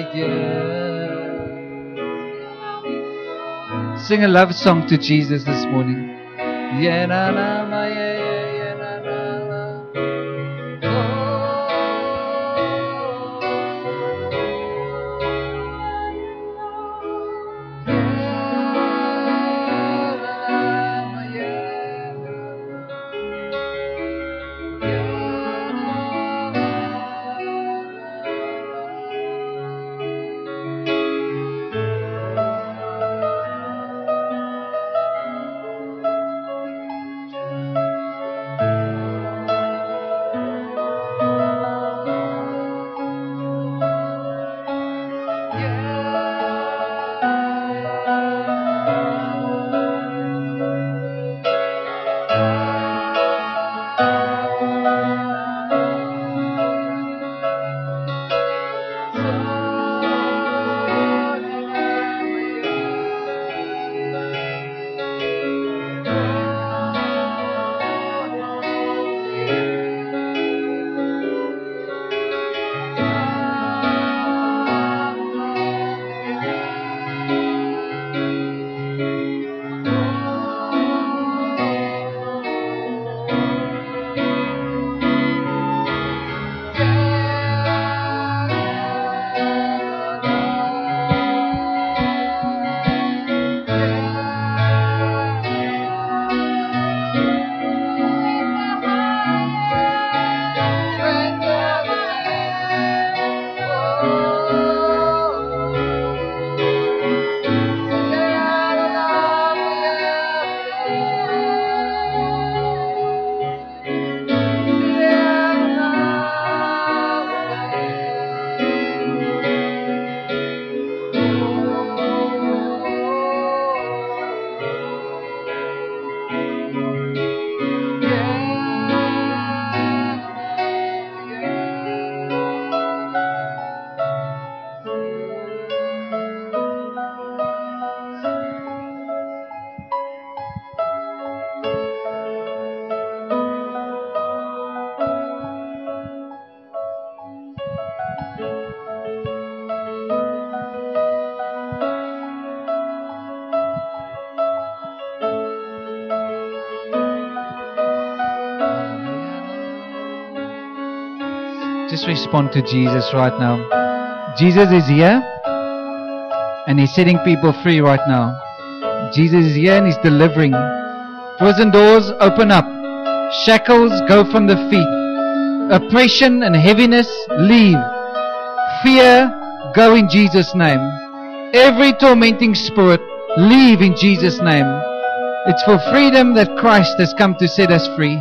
yeah. Sing a love song to Jesus this morning. Yeah, na, na, ma, yeah, yeah, yeah, na, na, na. Oh, yeah, na, just respond to Jesus right now. Jesus is here and He's setting people free right now. Jesus is here and He's delivering. Prison doors open up. Shackles go from the feet. Oppression and heaviness leave. Fear go in Jesus' name. Every tormenting spirit leave in Jesus' name. It's for freedom that Christ has come to set us free.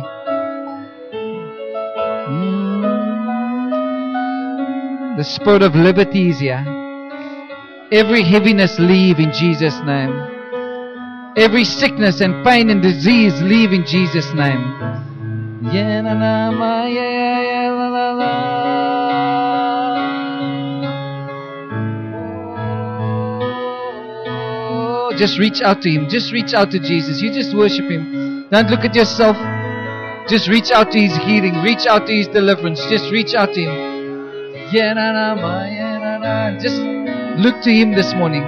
The spirit of liberty is here. Every heaviness leave in Jesus' name. Every sickness and pain and disease leave in Jesus' name. Yeah, na, na, ma, yeah, yeah, la, la, la. Oh, just reach out to Him. Just reach out to Jesus. You just worship Him. Don't look at yourself. Just reach out to His healing. Reach out to His deliverance. Just reach out to Him. Yeah, na, na, ma, yeah, na, na. Just look to Him this morning.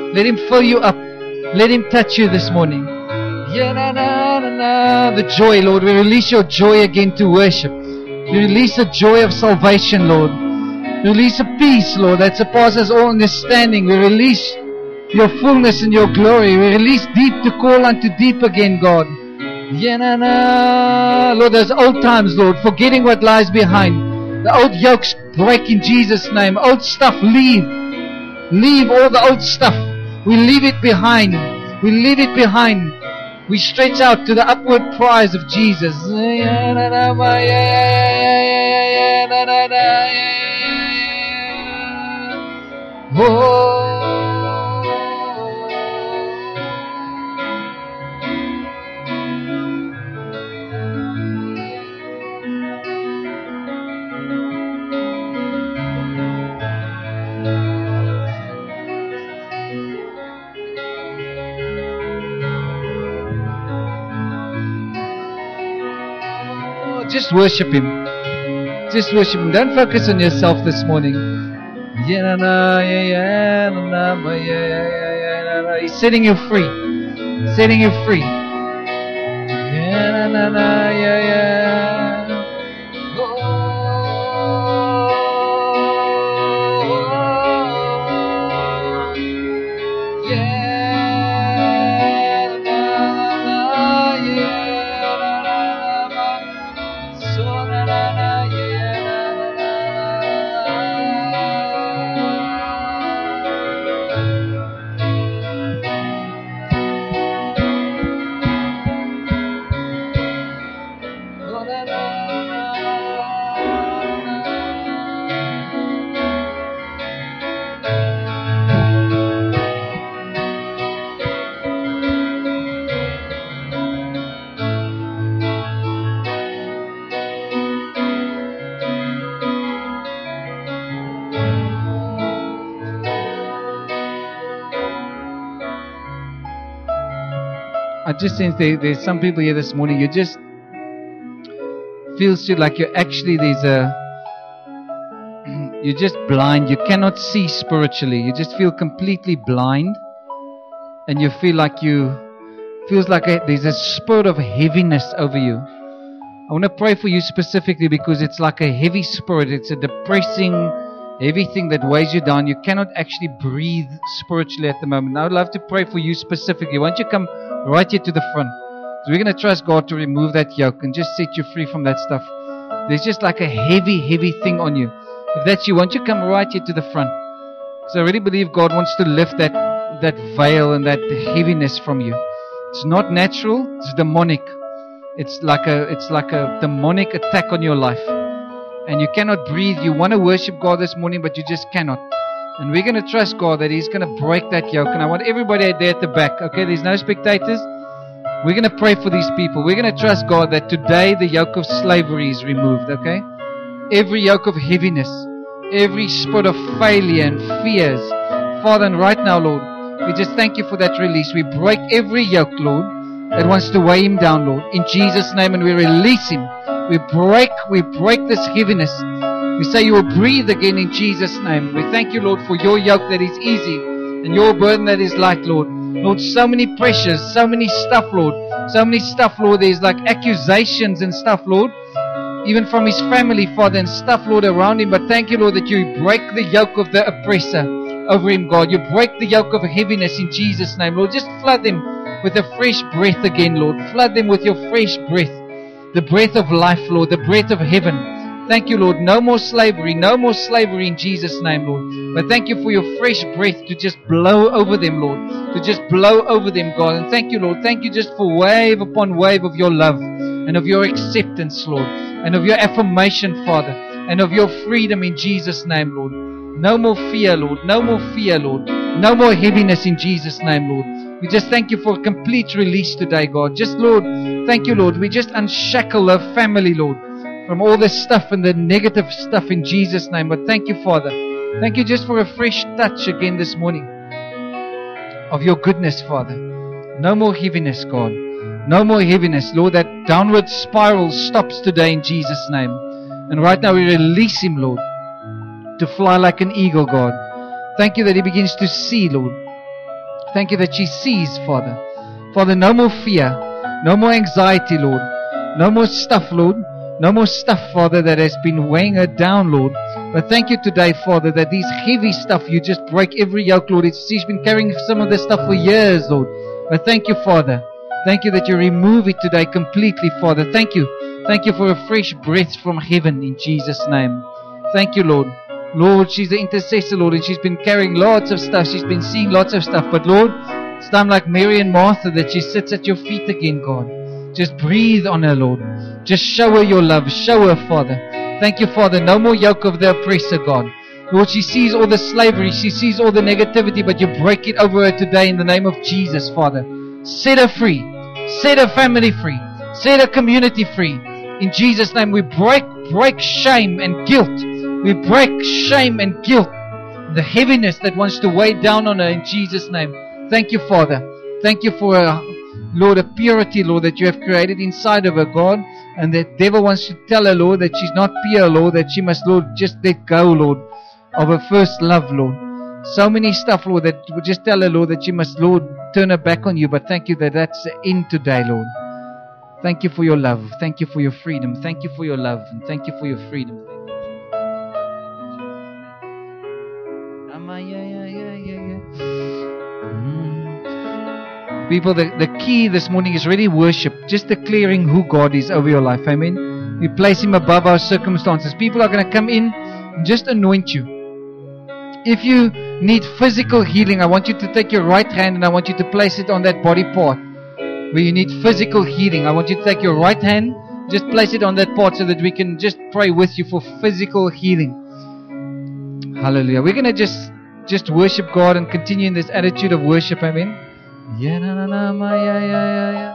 Let Him fill you up. Let Him touch you this morning. Yeah, na, na, na, na. The joy, Lord. We release your joy again to worship. We release the joy of salvation, Lord. We release a peace, Lord, that surpasses all understanding. We release your fullness and your glory. We release deep to call unto deep again, God. Yeah, na, na. Lord, those old times, Lord, forgetting what lies behind. The old yokes break in Jesus' name. Old stuff, leave. Leave all the old stuff. We leave it behind. We leave it behind. We stretch out to the upward prize of Jesus. Oh. Just worship Him. Just worship Him. Don't focus on yourself this morning. He's setting you free. Setting you free. I just sense there, there's some people here this morning, you just feels to like you're actually, there's a, you're just blind, you cannot see spiritually, you just feel completely blind, and you feel like you, feels like a, there's a spirit of heaviness over you. I want to pray for you specifically because it's like a heavy spirit, it's a depressing, heavy thing that weighs you down. You cannot actually breathe spiritually at the moment. Now I'd love to pray for you specifically. Why don't you come right here to the front? So we're going to trust God to remove that yoke and just set you free from that stuff. There's just like a heavy, heavy thing on you. If that's you, why don't you come right here to the front? Because I really believe God wants to lift that, that veil and that heaviness from you. It's not natural, it's demonic. It's like a, it's like a demonic attack on your life. And you cannot breathe. You want to worship God this morning, but you just cannot. And we're going to trust God that He's going to break that yoke. And I want everybody there at the back. Okay, there's no spectators. We're going to pray for these people. We're going to trust God that today the yoke of slavery is removed. Okay, every yoke of heaviness, every spirit of failure and fears, Father, and right now, Lord, we just thank you for that release. We break every yoke, Lord, that wants to weigh him down, Lord, in Jesus' name, and we release him. We break, we break this heaviness. We say you will breathe again in Jesus' name. We thank you, Lord, for your yoke that is easy and your burden that is light, Lord. Lord, so many pressures, so many stuff, Lord. So many stuff, Lord. There's like accusations and stuff, Lord. Even from his family, Father, and stuff, Lord, around him. But thank you, Lord, that you break the yoke of the oppressor over him, God. You break the yoke of heaviness in Jesus' name, Lord. Just flood him with a fresh breath again, Lord. Flood them with your fresh breath. The breath of life, Lord. The breath of heaven. Thank you, Lord. No more slavery. No more slavery in Jesus' name, Lord. But thank you for your fresh breath to just blow over them, Lord. To just blow over them, God. And thank you, Lord. Thank you just for wave upon wave of your love and of your acceptance, Lord. And of your affirmation, Father. And of your freedom in Jesus' name, Lord. No more fear, Lord. No more fear, Lord. No more heaviness in Jesus' name, Lord. We just thank you for a complete release today, God. Just, Lord, thank you, Lord. We just unshackle our family, Lord, from all this stuff and the negative stuff in Jesus' name. But thank you, Father. Thank you just for a fresh touch again this morning of your goodness, Father. No more heaviness, God. No more heaviness, Lord. That downward spiral stops today in Jesus' name. And right now we release him, Lord, to fly like an eagle, God. Thank you that he begins to see, Lord. Thank you that she sees, Father. Father, no more fear, no more anxiety, Lord. No more stuff, Lord. No more stuff, Father, that has been weighing her down, Lord. But thank you today, Father, that these heavy stuff, you just break every yoke, Lord. It's, she's been carrying some of this stuff for years, Lord. But thank you, Father. Thank you that you remove it today completely, Father. Thank you. Thank you for a fresh breath from heaven in Jesus' name. Thank you, Lord. Lord, she's the intercessor, Lord, and she's been carrying lots of stuff. She's been seeing lots of stuff. But Lord, it's time like Mary and Martha that she sits at your feet again, God. Just breathe on her, Lord. Just show her your love. Show her, Father. Thank you, Father. No more yoke of the oppressor, God. Lord, she sees all the slavery. She sees all the negativity, but you break it over her today in the name of Jesus, Father. Set her free. Set her family free. Set her community free. In Jesus' name, we break, break shame and guilt. We break shame and guilt. The heaviness that wants to weigh down on her in Jesus' name. Thank you, Father. Thank you for her, Lord, a purity, Lord, that you have created inside of her, God. And the devil wants to tell her, Lord, that she's not pure, Lord, that she must, Lord, just let go, Lord, of her first love, Lord. So many stuff, Lord, that would just tell her, Lord, that she must, Lord, turn her back on you. But thank you that that's the end today, Lord. Thank you for your love. Thank you for your freedom. Thank you for your love. And thank you for your freedom. People, the, the key this morning is really worship. Just declaring who God is over your life. Amen. We place Him above our circumstances. People are going to come in and just anoint you. If you need physical healing, I want you to take your right hand and I want you to place it on that body part. Where you need physical healing, I want you to take your right hand, just place it on that part so that we can just pray with you for physical healing. Hallelujah. We're going to just just worship God and continue in this attitude of worship. Amen. Yeah, na, na, na, ma, yeah, yeah, yeah, yeah.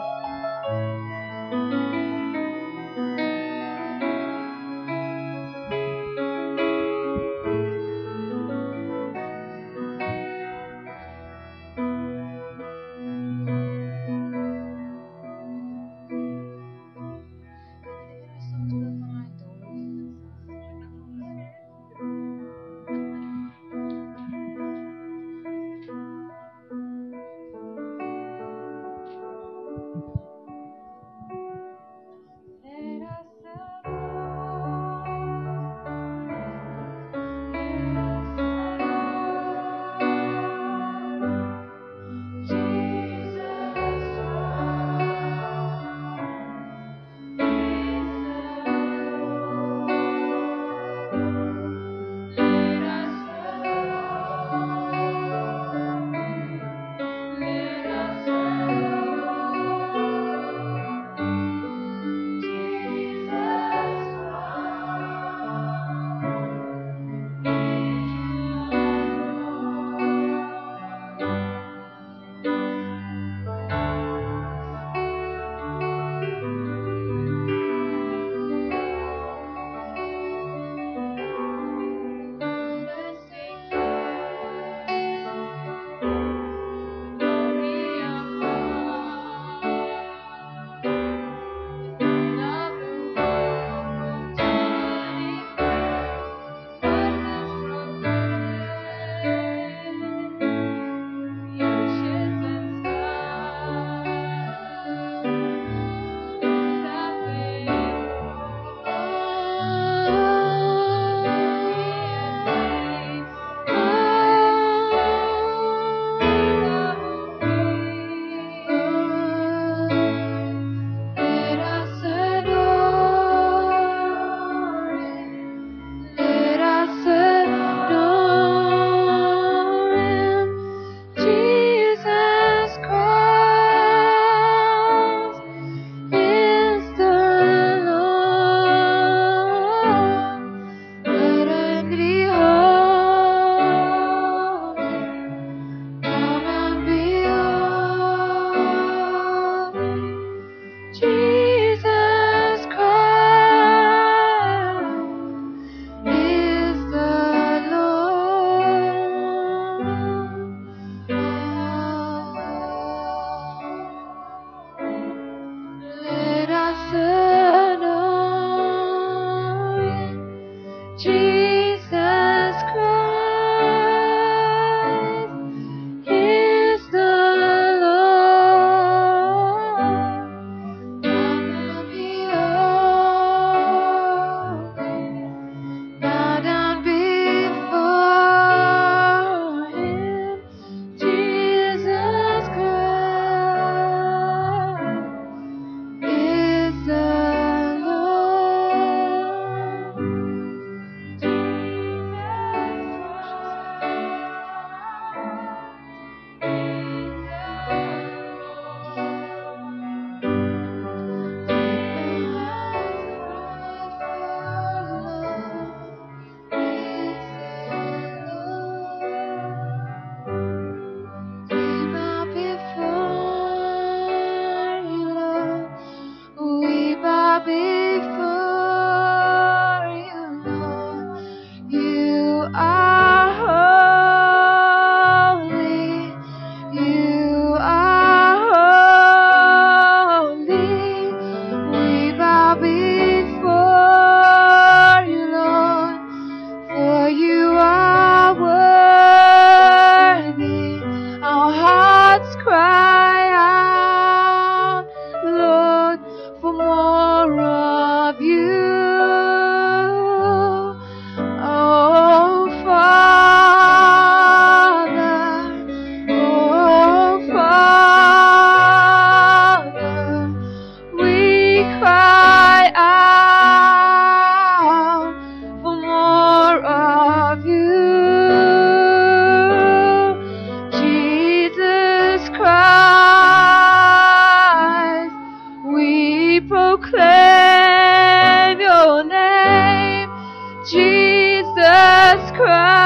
proclaim your name, Jesus Christ.